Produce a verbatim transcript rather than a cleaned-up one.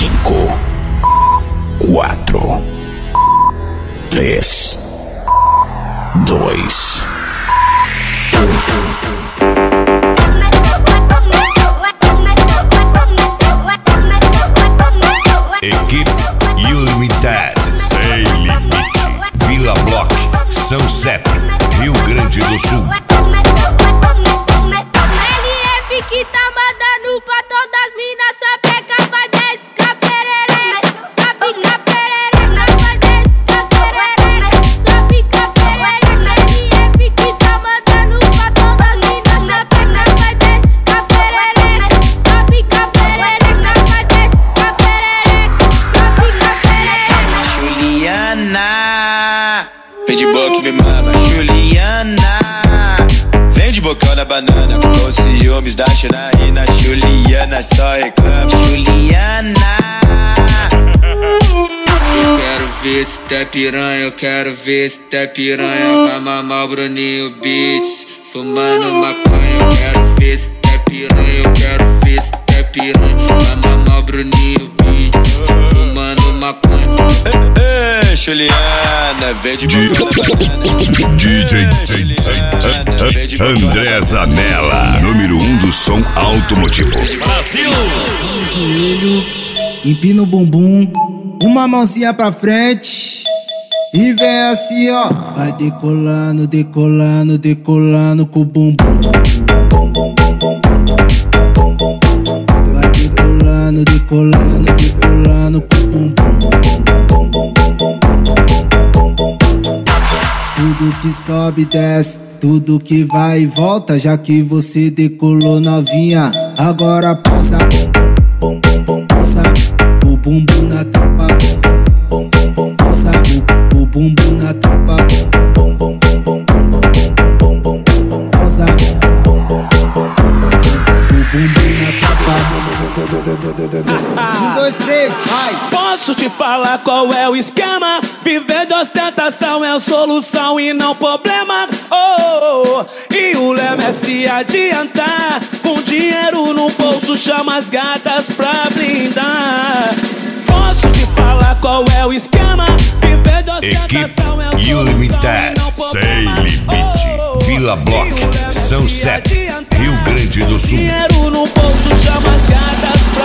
Cinco, quatro, três, dois, Equipe Ilimited, sem limite. Vila Block, São Sepp, Rio Grande do Sul. L F que tá mandando pra todas as minas, sapeca pra desca perere, sapica perere, pra desca perere, sapica perere. L F que tá mandando pra todas as minas, sapeca pra desca perere, sapica perere, pra desca perere, sapica perere. Juliana, vem de boca e me mama, Juliana. Vem de bocão na banana, com ciúmes da Janaína. Juliana só reclama, Juliana. Eu quero ver se tá piranha, eu quero ver se tá piranha. Vai mamar o Bruninho Beats, fumando maconha. Eu quero ver se tá piranha, eu quero ver se tá piranha. Vai mamar o Bruninho Beats, fumando maconha. Ei, ei, Juliana, vem de bocão na banana. D J André Zanella, número um do som automotivo. Brasil! No joelho, empina o bumbum, uma mãozinha pra frente e vem assim, ó. Vai decolando, decolando, decolando com o bumbum. Vai decolando, decolando, decolando com o bumbum. Tudo que sobe, desce, tudo que vai e volta. Já que você decolou novinha, agora passa, bom, bom, bom, passa o bumbum na tropa, bom, bom, bom, passa o, o bumbum na tropa, bom, bom, bom, bom, bom, bom, bom, bom, bom, passa bom, bom, bom, bom, o bumbum na tropa. Um, dois, três, vai! Posso te falar qual é o esquema? Viver de ostentação é a solução e não problema. Oh, oh, oh. E o lema é se adiantar. Com dinheiro no bolso chama as gatas pra blindar. Posso te falar qual é o esquema? Viver de ostentação é a Equipe solução Ilimited, e não problema. sem limite. Oh, oh, oh. Vila Block, E o lema é São se Sepp, adiantar. Rio Grande do Sul. Dinheiro no bolso chama as gatas pra